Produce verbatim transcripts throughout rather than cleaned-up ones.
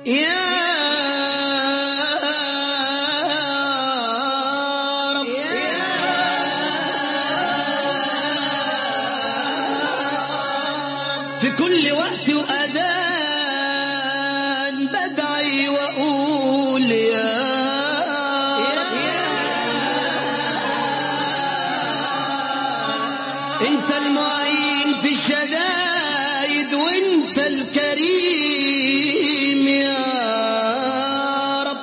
يا رب في كل وقت وأذان بدعي وأقول يا رب انت المعين في الشدائد وانت الكريم يا رب.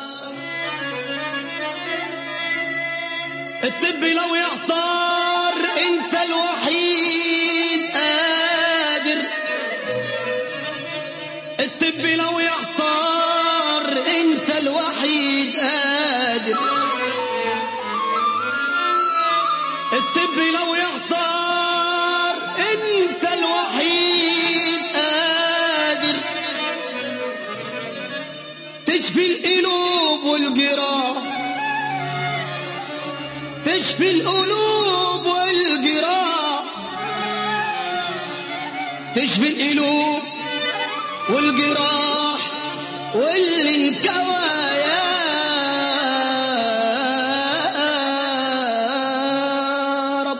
الطب لو يحتار انت الوحيد قادر. الطب لو يحتار انت الوحيد قادر. الطب لو يحتار انت الوحيد قادر. تشفي القلوب والجراح، تشفي القلوب والجراح، تشفي القلوب والجراح واللي انكوى يا رب.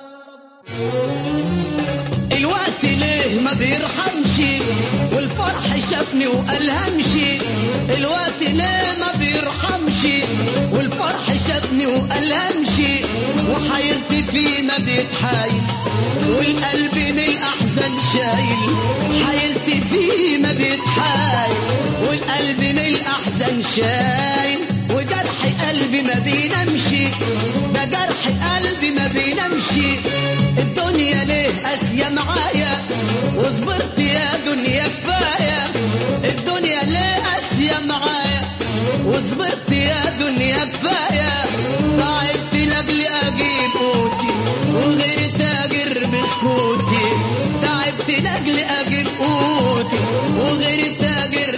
الوقت ليه ما بيرحمش والفرح شافني وألهمشي. الوقت ليه ما بيرحمش والفرح شافني وألهمشي. وحيرتي فيه ما بيتحايل والقلب من الأحزان شايل. حيرتي فيه ما بيتحايل والقلب من الأحزان شايل. وجرح قلبي ما بينامشي، ده جرح قلبي ما بينامشي. الدنيا ليه قاسية معايا وصبرت يا دنيا كفاية. الدنيا ليه قاسية معايا وصبرت يا دنيا كفاية. تعبت لاجل اجيب قوتي وغير تاجر بسكوتي. تعبت لاجل اجيب قوتي وغير تاجر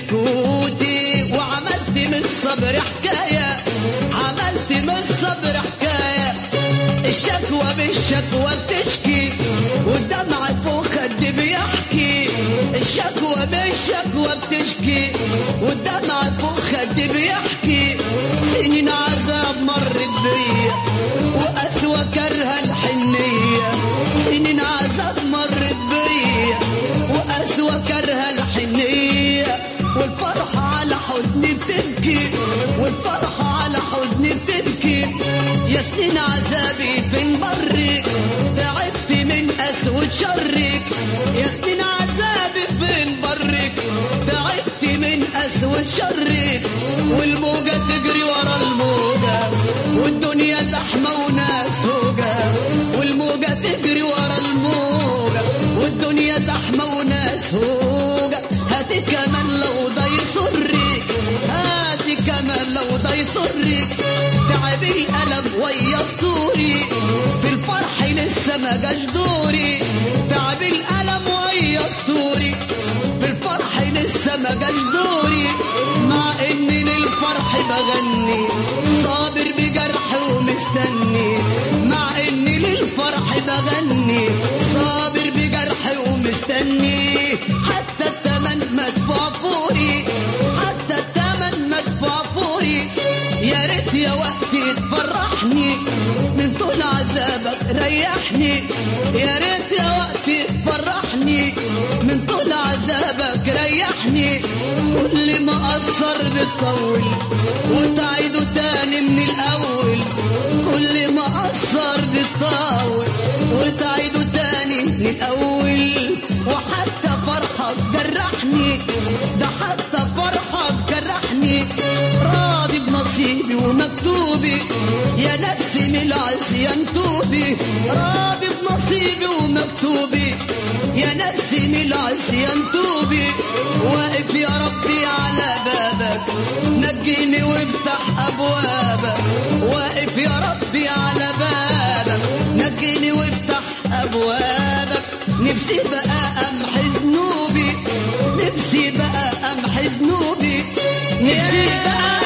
بسكوتي. وعملت من الصبر حكاية، عملت من الصبر حكاية. الشكوى بالشكوى بتشكي والدمع فوق خدي بيحكي. الشكوى بالشكوى بتشكي والدمع فوق خدي بيحكي. سنين عذاب مرت بيا وقسوة كرهة الحنية. سنين عذاب مرت بيا وقسوة كرهة الحنية. والفرحة على حزني بتبكي، والفرحة على حزني بتبكي. يا سنين عذابي فين برك تعبت من قسوة شرك. يا سنين عذابي فين برك تعبت من قسوة شرك. والموجة تجري ورا الموجة والدنيا زحمة وناس هوجة. والموجة تجري ورا الموجة والدنيا زحمة وناس هوجة. هاتي كمان لو ده يسرك، هاتي كمان لو ده يسرك. تعبي الألم ويا سطوري في الفرح لسه ما جاش دوري. تعبي الألم ويا سطوري في الفرح لسه ما جاش دوري. مع إني للفرح بغني صابر بجرح ومستني. مع إني للفرح بغني صابر بجرح ومستني. حتى التمن مدفوع فوري، حتى التمن مدفوع فوري. يا ريت يا وقتي تفرحني من طول عذابك ريحني. يا ريت يا وقتي تفرحني من طول عذابك ريحني. كل ما قصر بتطول وتعيده تاني من الأول. كل ما قصر بتطول وتعيده تاني من الأول. وحتى فرحك جرحني، ده حتى فرحك جرحني. راضي بنصيبي ومكتوبي يا نفسي من العصيان توبي. راضي بنصيبي ومكتوبي يا نفسي من العصيان توبي. واقف يا ربي على بابك نجيني وافتح أبوابك. واقف يا ربي على بابك نجيني وافتح أبوابك. نفسي بقى أمحي ذنوبي، نفسي بقى أمحي ذنوبي. نفسي بقى